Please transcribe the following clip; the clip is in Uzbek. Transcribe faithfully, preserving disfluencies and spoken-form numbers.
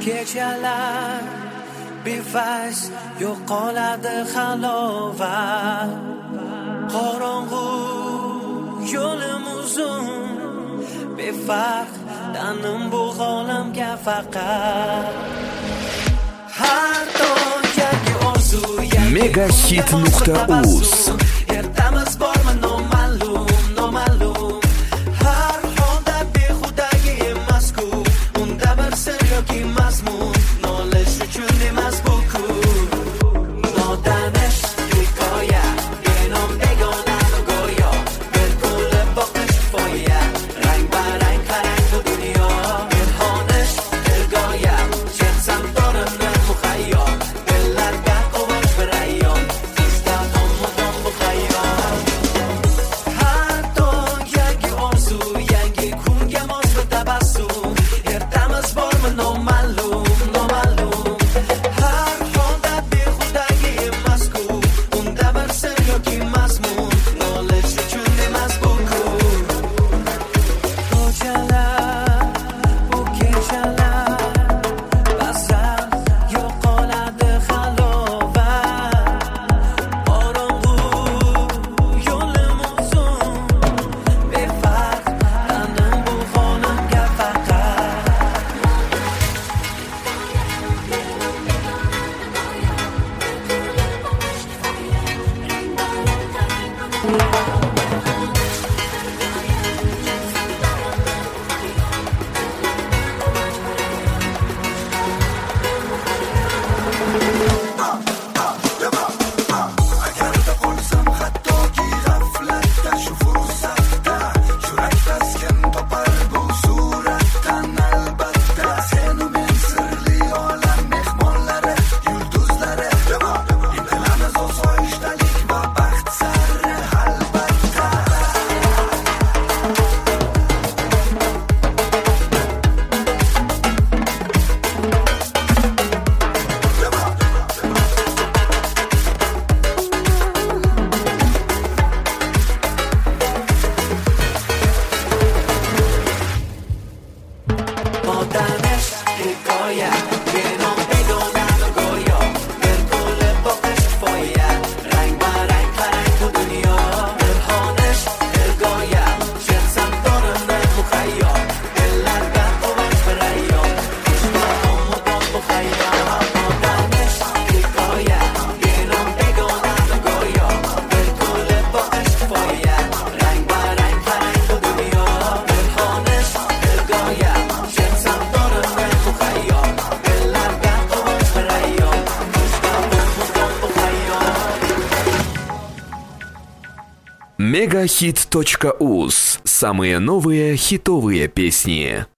kechalar befas yo'qoladi halovat, qorong'u yo'lim uzun befarq tanim bu olamga faqat har doim yangi orzu megahit nuqta uz ertamiz bormi noma'lum noma'lum har holda behudaga emas-ku unda bir sir yoki mazmun nolish uchun emas bu-ku notanish hikoya benom begona go'yo bir kulib boqish kifoya rang barang qarang bu dunyo ilhonish ilgoya chetsam torimni muhayyo dillarga qovush bir ayyon istab omudom bu hayot har tong yangi orzu yangi kunga mos bir tabassum ertamiz bormi noma'lum noma'lum har holda behudaga emas-ku unda bir sir yoki mazmun nolish uchun emas bu-ku ko'chalar bu kechalar basam yo'qoladi halovat, qorong'u yo'lim uzun befarq tanim bu xonamga faqat Agarda qolsam hattoki g'aflatda shu fursatda yurak taskin topar bu suratdan albatta senu men sirli olam mehmonlari yulduzlari intilamiz osoyishtalik va baxt sari albatta notanish hikoya benom begona go'yo bir kulib boqish kifoya rang barang qarang bu dunyo ilhonish ilgoya chetsam torimni muhayyo dillarga qovush bir ayyon istab omudom bu hayot notanish hikoya benom begona go'yo bir kulib boqish kifoya rang barang qarang bu dunyo ilhonish ilgoya chetsam torimni muhayyo dillarga qovush bir ayyon istab omudom bu hayot megahit точка уз. Самые новые хитовые песни.